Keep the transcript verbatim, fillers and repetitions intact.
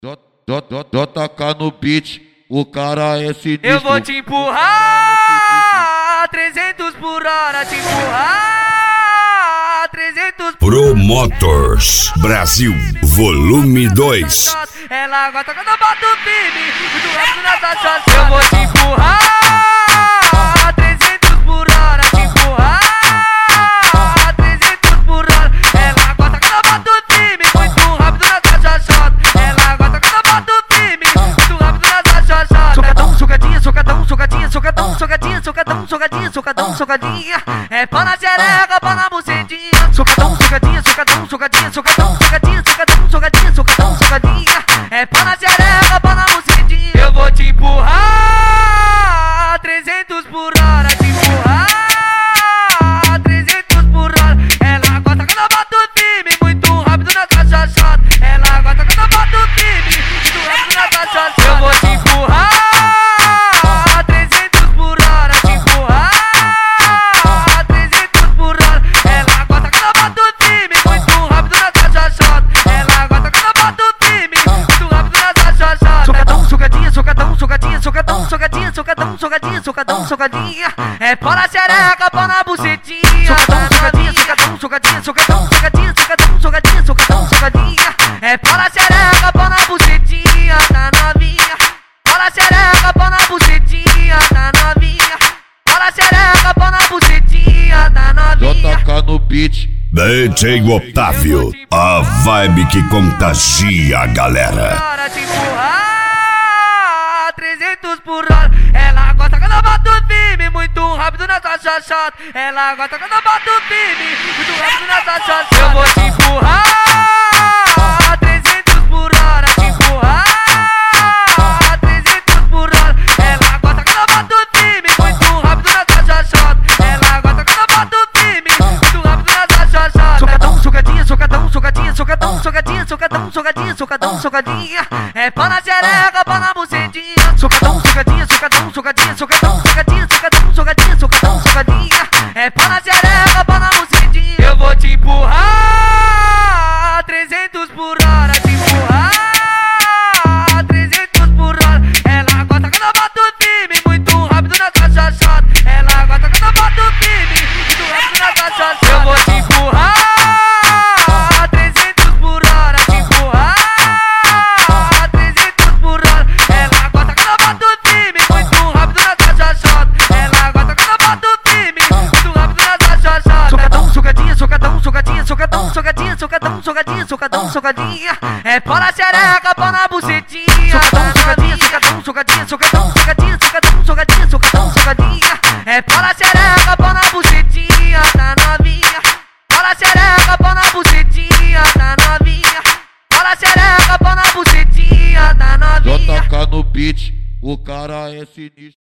J K no beat, o cara é sinistro. Eu vou te empurrar trezentos por hora, te empurrar trezentos por hora. Promotors Brasil, volume dois. Ela gosta quando eu boto o firme, muito rápido nessa chance. Eu vou te empurrar trezentos por hora, te empurrar trezentos por hora. Ela gosta quando eu boto o firme, muito rápido nessa chance. Ela gosta quando eu boto o firme, muito rápido nessa chance. Socadão, socadinha, socadão, socadinha, socadão, socadinha, socadão, socadinha, socadão, socadinha. É pau na xereca, pau na bucetinha. Socadão, socadinha, socadão, socadinha, socadão, socadinha, socadão, socadinha, socadão, socadinha. É pau na xereca, pau na bucetinha. Eu vou te empurrar trezentos por hora, te empurrar trezentos por hora. Ela gosta quando eu boto o firme, muito rápido na caixa chata. Ela gosta quando eu boto o firme, muito rápido na caixa chata. Eu vou te empurrar trezentos por hora, te empurrar trezentos por hora. Ela gosta quando eu boto o firme, muito rápido na caixa chata. Ela gosta quando eu boto o firme, muito rápido na caixa chata. Socadão, socadinha, socadão, socadinha, socadão, socadinha, socadão, socadinha, socadão, socadinha. É pau na xereca, pau na bucetinha. Socadão, socadinha, socadão, socadinha, socadão, socadinha, socadão, socadinha, socadão, socadinha. É pau na xereca, pau na bucetinha, tá novinha. Pau na xereca, pau na bucetinha, tá novinha. Pau na xereca, pau na bucetinha, tá novinha. J K no beat, D J Otávio, a vibe que contagia a galera. Hora de empurrar trezentos por hora. Ela gosta quando eu boto o firme, muito rápido nessa chachata. Ela gosta quando eu boto o firme, muito rápido nessa chachata. Eu vou te empurrar trezentos por hora, te empurrar trezentos por hora. Ela gosta quando eu boto o firme, muito rápido nessa chachata. Ela gosta quando eu boto o firme, muito rápido nessa chachata. Socadão, socadinha, socadão, socadinha, socadão, socadinha, socadão, socadinha, socadão, socadinha. É pau na xereca, pau na bucetinha. Socadão, socadinha, socadão, socadinha, socadão, socadinha, socadão, socadinha, socadão, socadinha. É pau na xereca, pau na bucetinha. Eu vou te empurrar trezentos por hora, te empurrar trezentos por hora. Ela gosta quando eu boto o firme, muito rápido na caixa chata. Ela gosta quando eu boto o firme, muito rápido na caixa chata. Eu vou te empurrar trezentos por hora, te empurrar trezentos por hora. Ela gosta quando eu boto o firme, muito rápido na caixa chata. Ela gosta quando eu boto o firme, muito rápido na caixa chata. Socadão, socadinha, socadão, socadinha, socadão, socadinha, socadão, socadinha, socadão, socadinha. É pau na xereca, pau na bucetinha. Socadão, socadinha, socadão, socadinha, socadão, socadinha, socadão, socadinha, socadão, socadinha. É pau na xereca, pau na bucetinha, tá novinha. Pau na xereca, pau na bucetinha, tá novinha. Pau na xereca, pau na bucetinha, tá novinha. J K no beat, o cara é sinistro.